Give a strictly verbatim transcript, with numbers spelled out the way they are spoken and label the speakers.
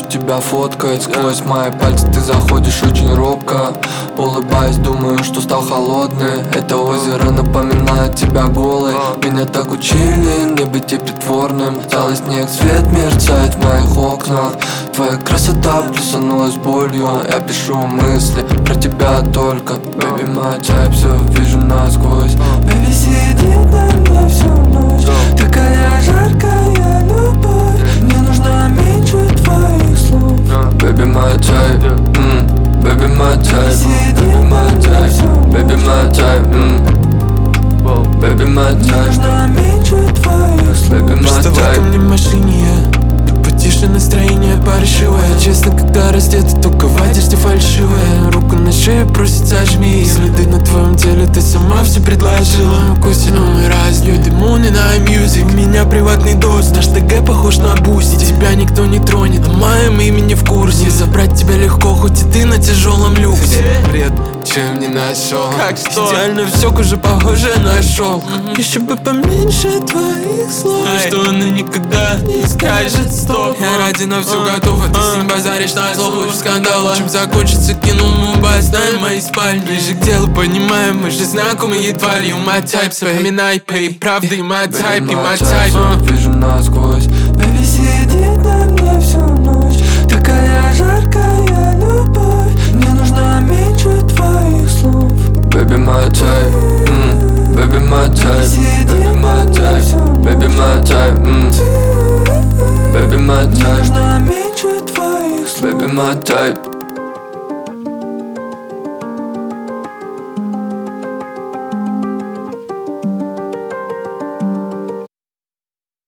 Speaker 1: хочу тебя фоткать. Сквозь мои пальцы ты заходишь очень робко. Улыбаясь, думаю, что стал холодный. Это озеро напоминает тебя голой. Меня так учили не быть и притворным. Целый снег, свет мерцает в моих окнах. Твоя красота плюсанулась болью. Я пишу мысли про тебя только. Baby, my type, все вижу насквозь. Baby, сидит на мне всю ночь. Такая жаркая любовь. Мне нужно меньше твоих слов. Baby, my type, mm. Baby, my type, baby, my type, baby, my type, mm. Baby, my type, нужно меньше твоих слов. Baby, my type.
Speaker 2: Просто в этом не машине я. И потише настроение паршивое. Честно, когда раздета, только в одежде фальшивая. Руку на шее просит зажми. Следы на твоем теле, ты сама все предложила. Укусим мы раз, you the moon and I music. У меня приватный дождь, наш ТГ похож на бусти. Тебя никто не тронет, о моем имени в курсе. Забрать тебя легко, хоть и ты на тяжелом люксе. Бред, чем не нашел.
Speaker 3: Как что?
Speaker 2: Идеально все кожа похоже нашел. mm-hmm. Еще бы поменьше твоих слов.
Speaker 3: Ай.
Speaker 2: Что она никогда не скажет стоп. Я ради на все готов, а ты с ним базаришь на зло. Хочешь скандала, чем закончится, кинул мубай. Знаем мои спальни, ближе к делу, понимаем, мы же знакомые твари. You my type, вспоминай, пей, правда, и my type, и my type.
Speaker 1: Вижу насквозь. Baby, сидит на мне всю ночь. Такая жаркая любовь. Мне нужно меньше твоих слов. Baby, my type, mm. Baby, my type, baby, my type, baby, my type, mm. Baby, my type, нужно меньше твоих слов. Baby, my type.